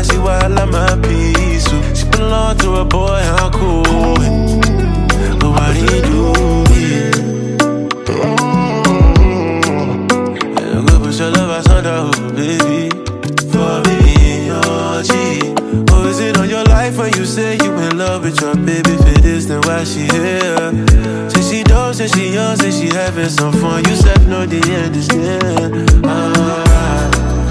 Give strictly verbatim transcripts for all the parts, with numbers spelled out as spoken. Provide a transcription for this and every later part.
bad, she wild like my peace. She belong to a boy, I'm cool with. But what he do, yeah. And go put your love outside the baby. For me, oh gee. Oh, is it on your life when you say you in love with your baby? For this, then why she here? Say she don't, say she young, say she having some fun. You said no, the end is near. Ah.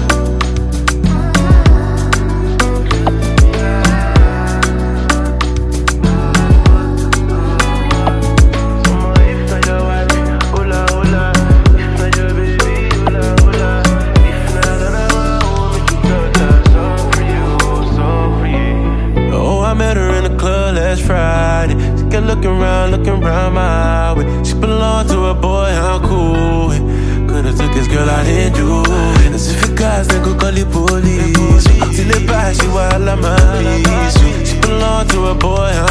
Friday, she kept looking around, looking around my way. She belonged to a boy, I'm cool with. Could've took this girl, I didn't do it. As if it guys, then go call the police. Till it back, she wild like my peace. She belonged to a boy, I'm